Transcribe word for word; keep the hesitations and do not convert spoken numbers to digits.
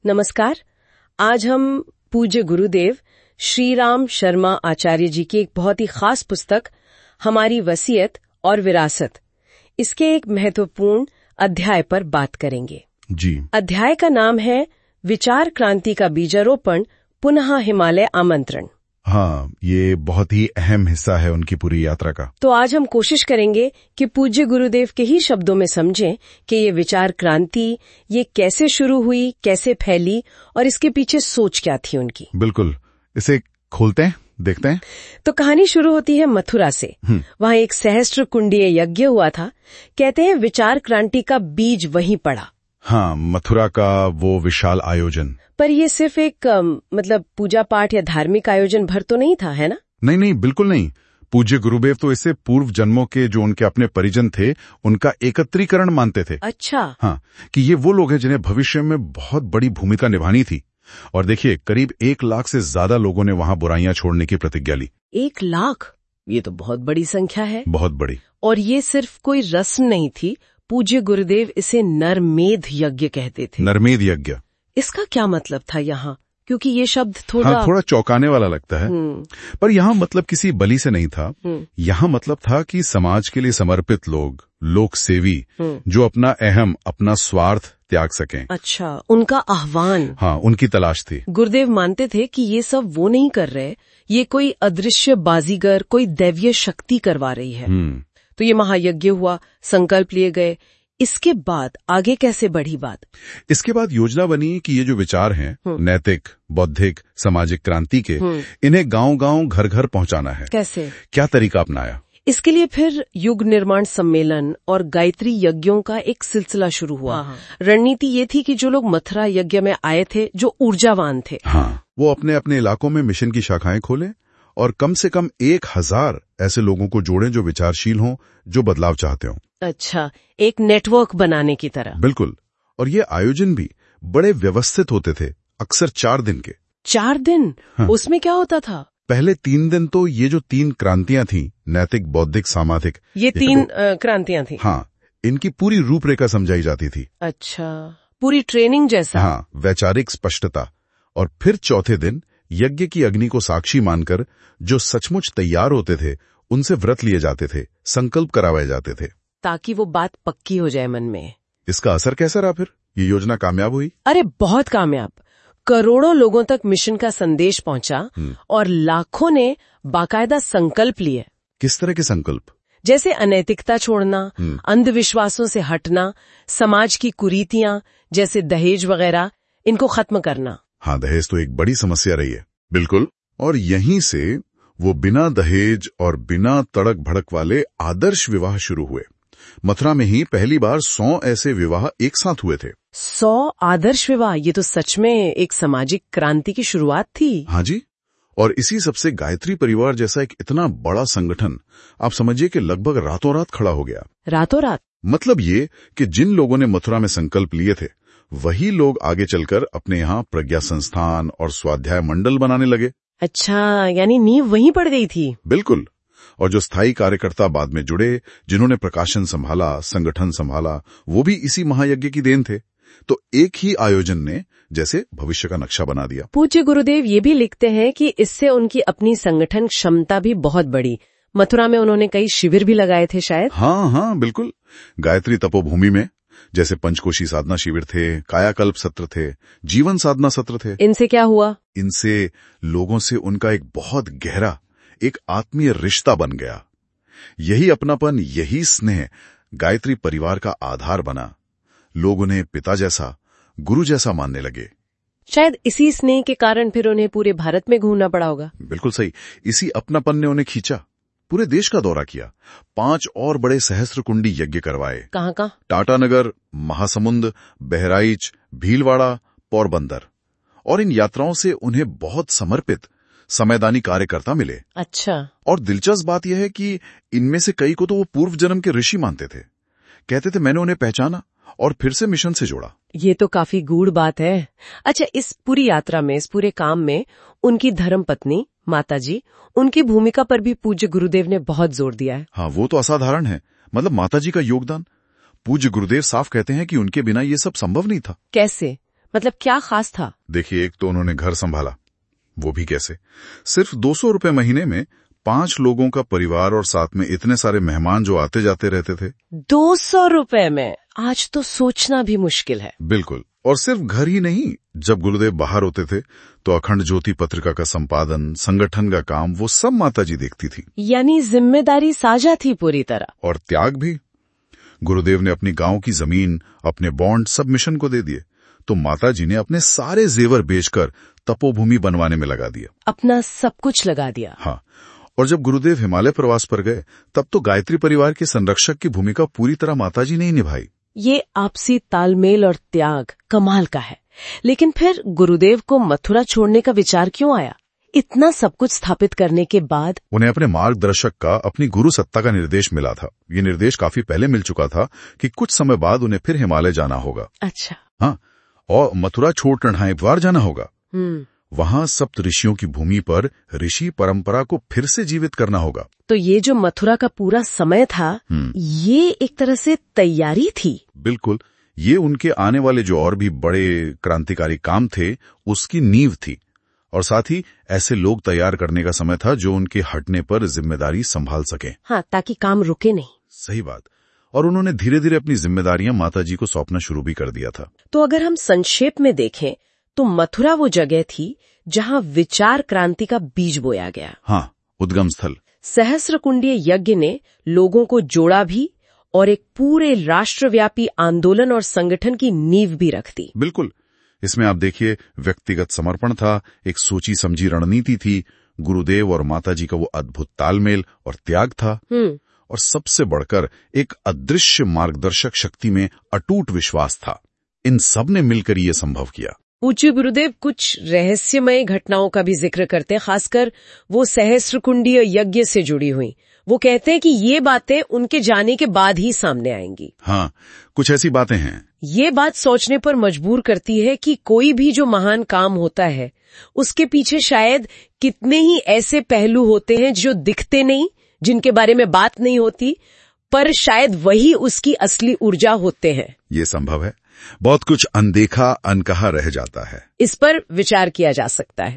नमस्कार। आज हम पूज्य गुरुदेव श्री राम शर्मा आचार्य जी की एक बहुत ही खास पुस्तक हमारी वसीयत और विरासत, इसके एक महत्वपूर्ण अध्याय पर बात करेंगे। जी। अध्याय का नाम है विचार क्रांति का बीजारोपण, पुनः हिमालय आमंत्रण। हाँ, ये बहुत ही अहम हिस्सा है उनकी पूरी यात्रा का। तो आज हम कोशिश करेंगे कि पूज्य गुरुदेव के ही शब्दों में समझें कि ये विचार क्रांति ये कैसे शुरू हुई, कैसे फैली और इसके पीछे सोच क्या थी उनकी। बिल्कुल, इसे खोलते हैं, देखते हैं। तो कहानी शुरू होती है मथुरा से। वहाँ एक सहस्त्र कुंडीय यज्ञ हुआ था। कहते हैं विचार क्रांति का बीज वहीं पड़ा। हाँ, मथुरा का वो विशाल आयोजन। पर ये सिर्फ एक मतलब पूजा पाठ या धार्मिक आयोजन भर तो नहीं था, है ना? नहीं नहीं, बिल्कुल नहीं। पूज्य गुरुदेव तो इसे पूर्व जन्मों के जो उनके अपने परिजन थे उनका एकत्रीकरण मानते थे। अच्छा। हाँ, कि ये वो लोग हैं जिन्हें भविष्य में बहुत बड़ी भूमिका निभानी थी। और देखिए, करीब एक लाख से ज्यादा लोगों ने वहाँ बुराइयां छोड़ने की प्रतिज्ञा ली। एक लाख? ये तो बहुत बड़ी संख्या है। बहुत बड़ी। और ये सिर्फ कोई रस्म नहीं थी। पूज्य गुरुदेव इसे नरमेध यज्ञ कहते थे। नरमेध यज्ञ। इसका क्या मतलब था यहाँ? क्योंकि ये शब्द थोड़ा हाँ, थोड़ा चौंकाने वाला लगता है। पर यहाँ मतलब किसी बलि से नहीं था। यहाँ मतलब था कि समाज के लिए समर्पित लोग, लोक सेवी, जो अपना अहम, अपना स्वार्थ त्याग सकें। अच्छा, उनका आह्वान। हाँ, उनकी तलाश थी। गुरुदेव मानते थे कि ये सब वो नहीं कर रहे, ये कोई अदृश्य बाजीगर, कोई दैवीय शक्ति करवा रही है। तो ये महायज्ञ हुआ, संकल्प लिए गए। इसके बाद आगे कैसे बढ़ी बात? इसके बाद योजना बनी कि ये जो विचार हैं, नैतिक, बौद्धिक, सामाजिक क्रांति के, इन्हें गांव-गांव, घर-घर पहुंचाना है। कैसे? क्या तरीका अपनाया? इसके लिए फिर युग निर्माण सम्मेलन और गायत्री यज्ञों का एक सिलसिला शुरू हुआ। रणनीति ये थी कि जो लोग मथुरा यज्ञ में आए थे, जो ऊर्जावान थे, हाँ, वो अपने अपने इलाकों में मिशन की शाखाएं खोलें और कम से कम एक हजार ऐसे लोगों को जोड़ें जो विचारशील हों, जो बदलाव चाहते हों। अच्छा, एक नेटवर्क बनाने की तरह। बिल्कुल। और ये आयोजन भी बड़े व्यवस्थित होते थे, अक्सर चार दिन के। चार दिन? हाँ। उसमें क्या होता था? पहले तीन दिन तो ये जो तीन क्रांतियां थीं, नैतिक, बौद्धिक, सामाजिक, ये तीन क्रांतियां थीं। हाँ, इनकी पूरी रूपरेखा समझाई जाती थी। अच्छा, पूरी ट्रेनिंग जैसा। हाँ, वैचारिक स्पष्टता। और फिर चौथे दिन यज्ञ की अग्नि को साक्षी मानकर जो सचमुच तैयार होते थे उनसे व्रत लिए जाते थे, संकल्प कराए जाते थे, ताकि वो बात पक्की हो जाए मन में। इसका असर कैसा रहा फिर? ये योजना कामयाब हुई? अरे बहुत कामयाब। करोड़ों लोगों तक मिशन का संदेश पहुंचा और लाखों ने बाकायदा संकल्प लिए। किस तरह के संकल्प? जैसे अनैतिकता छोड़ना, अंधविश्वासों से हटना, समाज की कुरीतियां जैसे दहेज वगैरह, इनको खत्म करना। हाँ, दहेज तो एक बड़ी समस्या रही है। बिल्कुल। और यहीं से वो बिना दहेज और बिना तड़क भड़क वाले आदर्श विवाह शुरू हुए। मथुरा में ही पहली बार सौ ऐसे विवाह एक साथ हुए थे। सौ आदर्श विवाह? ये तो सच में एक सामाजिक क्रांति की शुरुआत थी। हाँ जी। और इसी सबसे गायत्री परिवार जैसा एक इतना बड़ा संगठन, आप समझिए कि लगभग रातों रात खड़ा हो गया। रातों रात? मतलब ये कि जिन लोगों ने मथुरा में संकल्प लिए थे, वही लोग आगे चलकर अपने यहाँ प्रज्ञा संस्थान और स्वाध्याय मंडल बनाने लगे। अच्छा, यानी नींव वहीं पड़ गई थी। बिल्कुल। और जो स्थायी कार्यकर्ता बाद में जुड़े, जिन्होंने प्रकाशन संभाला, संगठन संभाला, वो भी इसी महायज्ञ की देन थे। तो एक ही आयोजन ने जैसे भविष्य का नक्शा बना दिया। पूज्य गुरुदेव ये भी लिखते हैं कि इससे उनकी अपनी संगठन क्षमता भी बहुत बढ़ी। मथुरा में उन्होंने कई शिविर भी लगाए थे शायद। हाँ हाँ, बिल्कुल। गायत्री तपोभूमि में जैसे पंचकोशी साधना शिविर थे, कायाकल्प सत्र थे, जीवन साधना सत्र थे। इनसे क्या हुआ? इनसे लोगों से उनका एक बहुत गहरा, एक आत्मीय रिश्ता बन गया। यही अपनापन, यही स्नेह गायत्री परिवार का आधार बना। लोग उन्हें पिता जैसा, गुरु जैसा मानने लगे। शायद इसी स्नेह के कारण फिर उन्हें पूरे भारत में घूमना पड़ा होगा। बिल्कुल सही। इसी अपनापन ने उन्हें खींचा, पूरे देश का दौरा किया, पांच और बड़े सहस्त्र कुंडी यज्ञ करवाए। कहाँ कहाँ? टाटानगर, महासमुंद, बहराइच, भीलवाड़ा, पोरबंदर। और इन यात्राओं से उन्हें बहुत समर्पित, समयदानी कार्यकर्ता मिले। अच्छा। और दिलचस्प बात यह है कि इनमें से कई को तो वो पूर्व जन्म के ऋषि मानते थे। कहते थे मैंने उन्हें पहचाना और फिर से मिशन से जोड़ा। ये तो काफी गूढ़ बात है। अच्छा, इस पूरी यात्रा में, इस पूरे काम में उनकी धर्मपत्नी माताजी, उनकी भूमिका पर भी पूज्य गुरुदेव ने बहुत जोर दिया है। हाँ, वो तो असाधारण है। मतलब माताजी का योगदान। पूज्य गुरुदेव साफ कहते हैं कि उनके बिना ये सब संभव नहीं था। कैसे? मतलब क्या खास था? देखिए, एक तो उन्होंने घर संभाला, वो भी कैसे? सिर्फ दो सौ रुपए महीने में पांच लोगों का परिवार और साथ में इतने सारे मेहमान जो आते जाते रहते थे। दो सौ रुपए में? आज तो सोचना भी मुश्किल है। बिल्कुल। और सिर्फ घर ही नहीं, जब गुरुदेव बाहर होते थे तो अखंड ज्योति पत्रिका का संपादन, संगठन का काम, वो सब माताजी देखती थी। यानी जिम्मेदारी साझा थी पूरी तरह। और त्याग भी। गुरुदेव ने अपनी गांव की जमीन, अपने बॉन्ड सब मिशन को दे दिए, तो माताजी ने अपने सारे जेवर बेचकर तपोभूमि बनवाने में लगा दिया। अपना सब कुछ लगा दिया। हाँ। और जब गुरुदेव हिमालय प्रवास पर गए, तब तो गायत्री परिवार के संरक्षक की भूमिका पूरी तरह माताजी ने ही निभाई। ये आपसी तालमेल और त्याग कमाल का है। लेकिन फिर गुरुदेव को मथुरा छोड़ने का विचार क्यों आया? इतना सब कुछ स्थापित करने के बाद उन्हें अपने मार्गदर्शक का, अपनी गुरु सत्ता का निर्देश मिला था। ये निर्देश काफी पहले मिल चुका था कि कुछ समय बाद उन्हें फिर हिमालय जाना होगा। अच्छा। हाँ, और मथुरा छोड़कर हरिद्वार जाना होगा। हम्म वहां सप्त ऋषियों की भूमि पर ऋषि परंपरा को फिर से जीवित करना होगा। तो ये जो मथुरा का पूरा समय था, ये एक तरह से तैयारी थी। बिल्कुल। ये उनके आने वाले जो और भी बड़े क्रांतिकारी काम थे, उसकी नींव थी। और साथ ही ऐसे लोग तैयार करने का समय था जो उनके हटने पर जिम्मेदारी संभाल सके। हाँ, ताकि काम रुके नहीं। सही बात। और उन्होंने धीरे धीरे अपनी जिम्मेदारियां माताजी को सौंपना शुरू भी कर दिया था। तो अगर हम संक्षेप में देखें तो मथुरा वो जगह थी जहां विचार क्रांति का बीज बोया गया। हाँ, उद्गम स्थल। सहस्त्रकुंडीय यज्ञ ने लोगों को जोड़ा भी और एक पूरे राष्ट्रव्यापी आंदोलन और संगठन की नींव भी रख दी। बिल्कुल। इसमें आप देखिए, व्यक्तिगत समर्पण था, एक सोची समझी रणनीति थी, गुरुदेव और माताजी का वो अद्भुत तालमेल और त्याग था, और सबसे बढ़कर एक अदृश्य मार्गदर्शक शक्ति में अटूट विश्वास था। इन सब ने मिलकर ये संभव किया। पूज्य गुरुदेव कुछ रहस्यमय घटनाओं का भी जिक्र करते हैं, खासकर वो सहस्त्रकुंडीय यज्ञ से जुड़ी हुई। वो कहते हैं कि ये बातें उनके जाने के बाद ही सामने आएंगी। हाँ, कुछ ऐसी बातें हैं। ये बात सोचने पर मजबूर करती है कि कोई भी जो महान काम होता है, उसके पीछे शायद कितने ही ऐसे पहलू होते हैं जो दिखते नहीं, जिनके बारे में बात नहीं होती, पर शायद वही उसकी असली ऊर्जा होते हैं। ये संभव है। बहुत कुछ अनदेखा, अनकहा रह जाता है। इस पर विचार किया जा सकता है।